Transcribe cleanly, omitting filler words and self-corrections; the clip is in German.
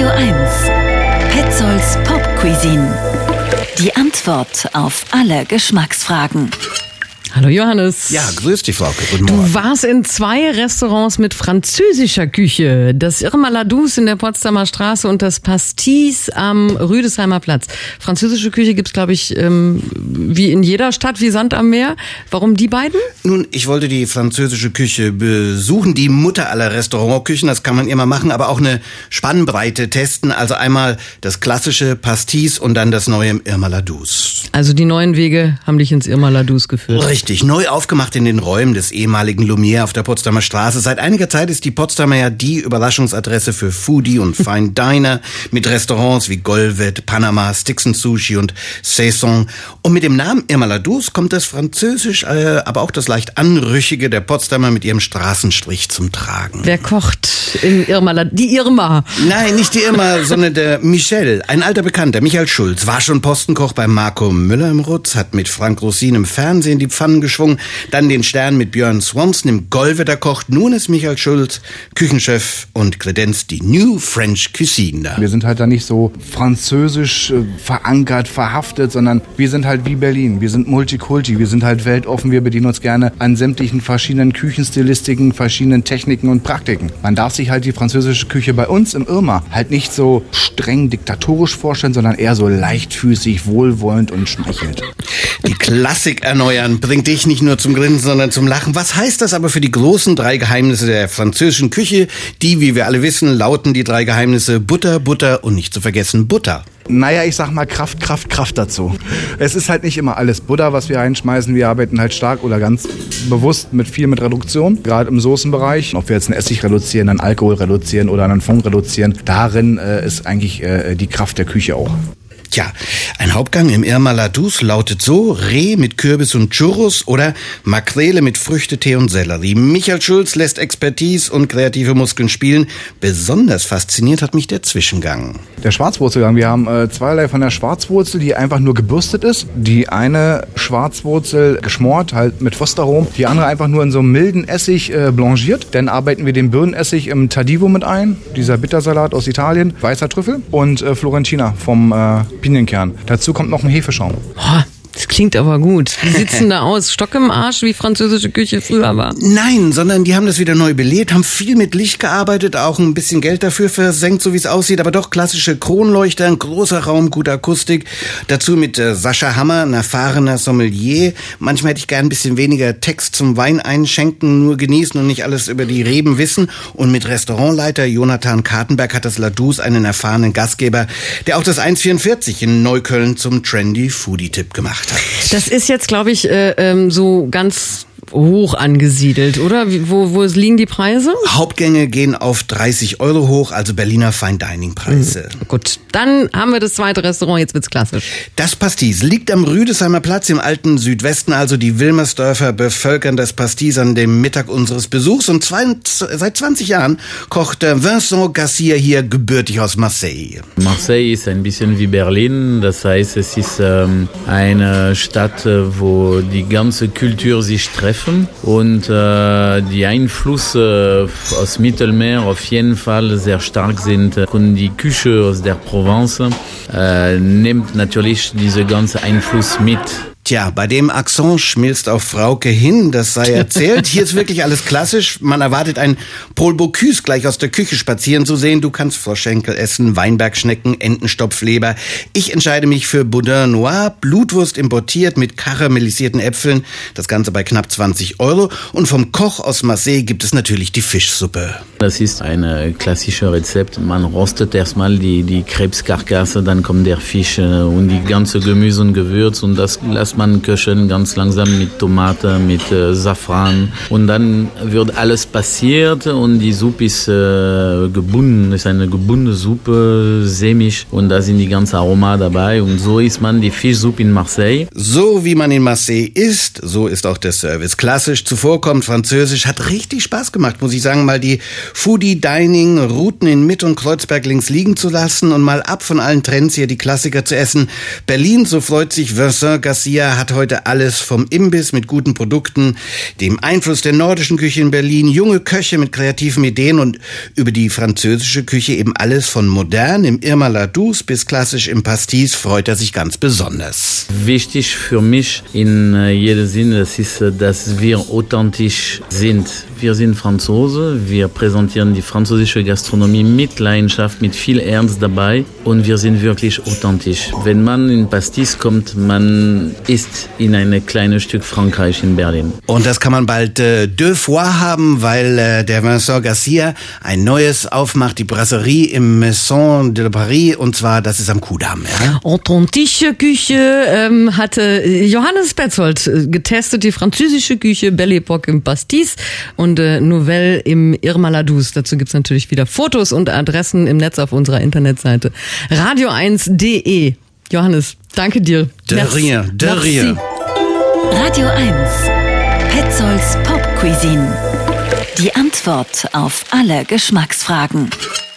1. Petzolds Pop Cuisine. Die Antwort auf alle Geschmacksfragen. Hallo Johannes. Ja, grüß dich, Frauke. Guten Morgen. Du warst in 2 Restaurants mit französischer Küche. Das Irma Ladouce in der Potsdamer Straße und das Pastis am Rüdesheimer Platz. Französische Küche gibt's, glaube ich, wie in jeder Stadt wie Sand am Meer. Warum die beiden? Nun, ich wollte die französische Küche besuchen, die Mutter aller Restaurantküchen, das kann man immer machen, aber auch eine Spannbreite testen. Also einmal das klassische Pastis und dann das neue im Irma Ladouce. Also die neuen Wege haben dich ins Irma Ladouce geführt. Richtig, neu aufgemacht in den Räumen des ehemaligen Lumière auf der Potsdamer Straße. Seit einiger Zeit ist die Potsdamer ja die Überraschungsadresse für Foodie und Fine Diner mit Restaurants wie Golvet, Panama, Sticks & Sushi und Saison. Und mit dem Namen Irma Ladouce kommt das Französisch, aber auch das leicht Anrüchige der Potsdamer mit ihrem Straßenstrich zum Tragen. Wer kocht im Irma Ladouce? Die Irma. Nein, nicht die Irma, sondern der Michel, ein alter Bekannter, Michael Schulz, war schon Postenkoch bei Marco Müller im Rutz, hat mit Frank Rossin im Fernsehen die Pfannen geschwungen, dann den Stern mit Björn Swanson im Golvet erkocht. Nun ist Michael Schulz Küchenchef und kredenzt die New French Cuisine da. Wir sind halt da nicht so französisch verankert, verhaftet, sondern wir sind halt wie Berlin. Wir sind Multikulti, wir sind halt weltoffen, wir bedienen uns gerne an sämtlichen verschiedenen Küchenstilistiken, verschiedenen Techniken und Praktiken. Man darf sich halt die französische Küche bei uns im Irma halt nicht so streng diktatorisch vorstellen, sondern eher so leichtfüßig, wohlwollend und schmeichelnd. Die Klassik erneuern bringt dich nicht nur zum Grinsen, sondern zum Lachen. Was heißt das aber für die großen 3 Geheimnisse der französischen Küche? Die, wie wir alle wissen, lauten die 3 Geheimnisse Butter, Butter und nicht zu vergessen Butter. Naja, ich sag mal Kraft dazu. Es ist halt nicht immer alles Butter, was wir reinschmeißen. Wir arbeiten halt stark oder ganz bewusst mit Reduktion. Gerade im Soßenbereich. Ob wir jetzt einen Essig reduzieren, einen Alkohol reduzieren oder einen Fond reduzieren. Darin ist eigentlich die Kraft der Küche auch. Tja, ein Hauptgang im Irma Ladouce lautet so: Reh mit Kürbis und Churros oder Makrele mit Früchtetee und Sellerie. Michael Schulz lässt Expertise und kreative Muskeln spielen. Besonders fasziniert hat mich der Zwischengang. Der Schwarzwurzelgang. Wir haben zweierlei von der Schwarzwurzel, die einfach nur gebürstet ist. Die eine Schwarzwurzel geschmort, halt mit Fostarom. Die andere einfach nur in so einem milden Essig blanchiert. Dann arbeiten wir den Birnenessig im Tardivo mit ein. Dieser Bittersalat aus Italien. Weißer Trüffel und Florentina vom Pinienkern. Dazu kommt noch ein Hefeschaum. Boah, das klingt aber gut. Wie sieht's denn da aus? Stock im Arsch, wie französische Küche früher war? Nein, sondern die haben das wieder neu belebt, haben viel mit Licht gearbeitet, auch ein bisschen Geld dafür versenkt, so wie es aussieht, aber doch klassische Kronleuchter, ein großer Raum, gute Akustik. Dazu mit Sascha Hammer, ein erfahrener Sommelier. Manchmal hätte ich gern ein bisschen weniger Text zum Wein einschenken, nur genießen und nicht alles über die Reben wissen. Und mit Restaurantleiter Jonathan Kartenberg hat das Ladouce einen erfahrenen Gastgeber, der auch das 1,44 in Neukölln zum Trendy Foodie-Tipp gemacht hat. Das ist jetzt, glaube ich, so ganz hoch angesiedelt, oder? Wo liegen die Preise? Hauptgänge gehen auf 30 € hoch, also Berliner Fine-Dining-Preise. Gut, dann haben wir das 2. Restaurant, jetzt wird's klassisch. Das Pastis liegt am Rüdesheimer Platz im alten Südwesten, also die Wilmersdörfer bevölkern das Pastis an dem Mittag unseres Besuchs und seit 20 Jahren kocht Vincent Garcia hier gebürtig aus Marseille. Marseille ist ein bisschen wie Berlin, das heißt, es ist eine Stadt, wo die ganze Kultur sich treffen und die Einflüsse aus Mittelmeer auf jeden Fall sehr stark sind. Und die Küche aus der Provence nimmt natürlich diese ganze Einfluss mit. Tja, bei dem Akzent schmilzt auch Frauke hin, das sei erzählt. Hier ist wirklich alles klassisch. Man erwartet ein Paul Bocuse gleich aus der Küche spazieren zu sehen. Du kannst Froschschenkel essen, Weinbergschnecken, Entenstopfleber. Ich entscheide mich für Boudin Noir, Blutwurst importiert mit karamellisierten Äpfeln. Das Ganze bei knapp 20 €. Und vom Koch aus Marseille gibt es natürlich die Fischsuppe. Das ist ein klassisches Rezept. Man rostet erstmal die Krebskarkasse, dann kommt der Fisch und die ganze Gemüse und Gewürz und das lässt man köcheln ganz langsam mit Tomate, mit Safran und dann wird alles passiert und die Suppe ist gebunden, ist eine gebundene Suppe, sämig und da sind die ganzen Aroma dabei und so isst man die Fischsuppe in Marseille. So wie man in Marseille isst, so ist auch der Service. Klassisch, zuvorkommend, französisch, hat richtig Spaß gemacht, muss ich sagen, mal die Foodie-Dining-Routen in Mitt und Kreuzberg links liegen zu lassen und mal ab von allen Trends hier die Klassiker zu essen. Berlin, so freut sich Vincent Garcia, Garcia hat heute alles vom Imbiss mit guten Produkten, dem Einfluss der nordischen Küche in Berlin, junge Köche mit kreativen Ideen und über die französische Küche eben alles von modern im Irma la Douce bis klassisch im Pastis freut er sich ganz besonders. Wichtig für mich in jedem Sinne, das ist, dass wir authentisch sind. Wir sind Franzose, wir präsentieren die französische Gastronomie mit Leidenschaft, mit viel Ernst dabei und wir sind wirklich authentisch. Wenn man in Pastis kommt, man isst in ein kleines Stück Frankreich in Berlin. Und das kann man bald deux fois haben, weil der Vincent Garcia ein neues aufmacht, die Brasserie im Maison de Paris, und zwar, das ist am Kudamm. Ja? Authentische Küche hatte Johannes Petzold getestet, die französische Küche, Belle Époque im Pastis und Nouvelle im Irma la Douce. Dazu gibt's natürlich wieder Fotos und Adressen im Netz auf unserer Internetseite radio1.de. Johannes, danke dir. De rien, de rien. Radio 1. Petzolds Pop Cuisine. Die Antwort auf alle Geschmacksfragen.